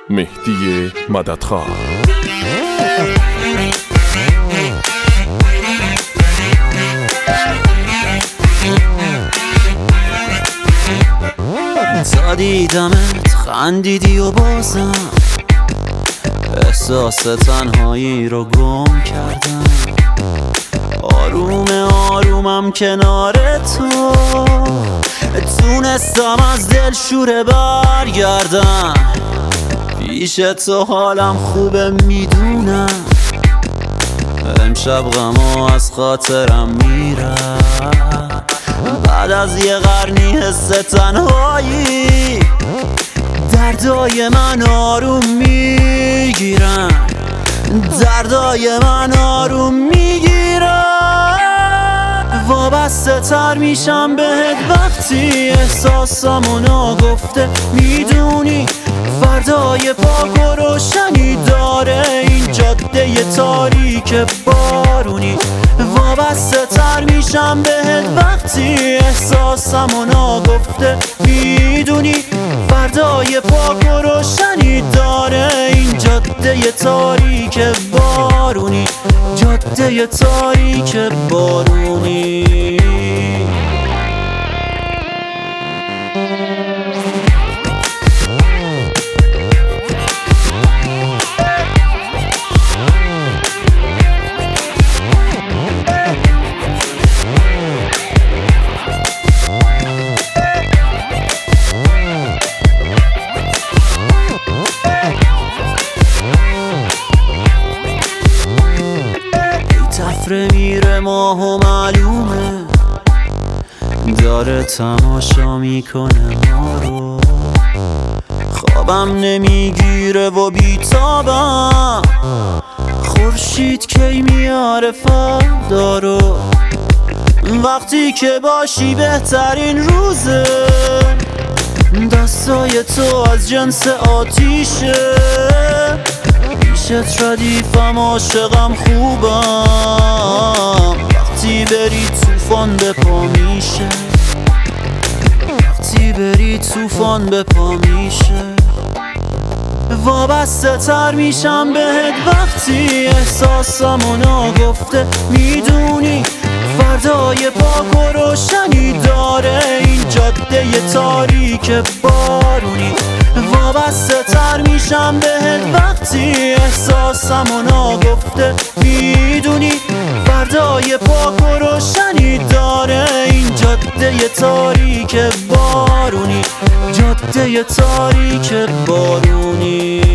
مهدی مددخواه. تا دیدمت خندیدی و بازم احساس تنهایی رو گم کردم. آرومم کنار تو تونستم از دل شوره برگردم. پیش تو حالم خوبه میدونم، امشب غما از خاطرم میرم. بعد از یه قرنی حس تنهایی دردای من آروم میگیرن، دردای من آروم میگیرن. وابسته تر میشم بهت وقتی احساسامونو گفته میدونی. فردای پاک و روشنی داره این جاده تاریک بارونی. وابسته تر میشم بهت وقتی احساسامونو گفته میدونی. فردای پاک و روشنی داره این جاده تاریک بارونی، جاده تاریک بارونی. میره ماه و معلومه داره تماشا میکنه ما رو. خوابم نمیگیره و بیتابم، خورشید کی میاره فردا رو. وقتی که باشی بهترین روزه، دستای تو از جنس آتیشه. پیشت ردیفم عاشقم خوبم، وقتی بری طوفان به پا میشه، وقتی بری طوفان به پا میشه. وابسته تر میشم بهت وقتی احساسامونو گفته میدونی. فردای پاک و روشنی داره این جاده تاریک بارونی. وابسته تر میشم بهت وقتی احساسامونو گفته میدونی. فردای پاک و روشنی داره این جاده تاریک بارونی، جاده تاریک بارونی.